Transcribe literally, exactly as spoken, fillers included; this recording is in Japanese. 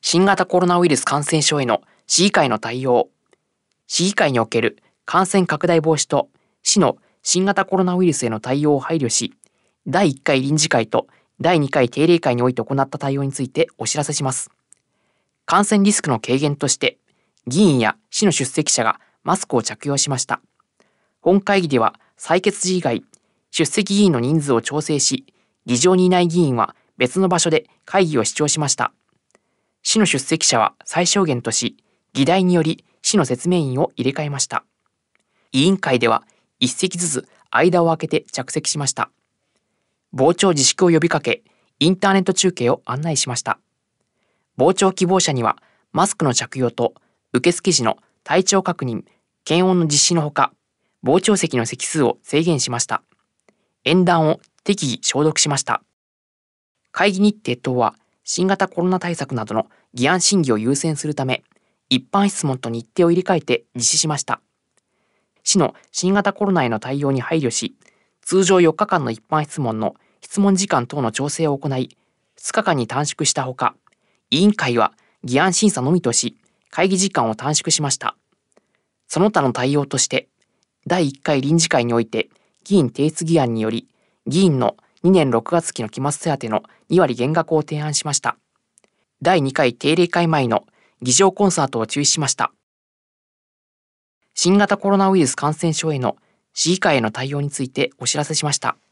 新型コロナウイルス感染症への市議会の対応。市議会における感染拡大防止と市の新型コロナウイルスへの対応を配慮し、だいいっかい臨時会とだいにかい定例会において行った対応についてお知らせします。感染リスクの軽減として、議員や市の出席者がマスクを着用しました。本会議では採決時以外、出席議員の人数を調整し、議場にいない議員は別の場所で会議を視聴しました。市の出席者は最小限とし、議題により市の説明員を入れ替えました。委員会では一席ずつ間を空けて着席しました。傍聴自粛を呼びかけ、インターネット中継を案内しました。傍聴希望者にはマスクの着用と受付時の体調確認、検温の実施のほか、傍聴席の席数を制限しました。演壇を適宜消毒しました。会議日程等は新型コロナ対策などの議案審議を優先するため、一般質問と日程を入れ替えて実施しました。市の新型コロナへの対応に配慮し、通常よっかかんの一般質問の質問時間等の調整を行い、ふつかかんに短縮したほか、委員会は議案審査のみとし、会議時間を短縮しました。その他の対応として、だいいっかい臨時会において、議員提出議案により、議員のにねんろくがつ期の期末手当のにわり減額を提案しました。だいにかい定例会前の議場コンサートを中止しました。新型コロナウイルス感染症への市議会への対応についてお知らせしました。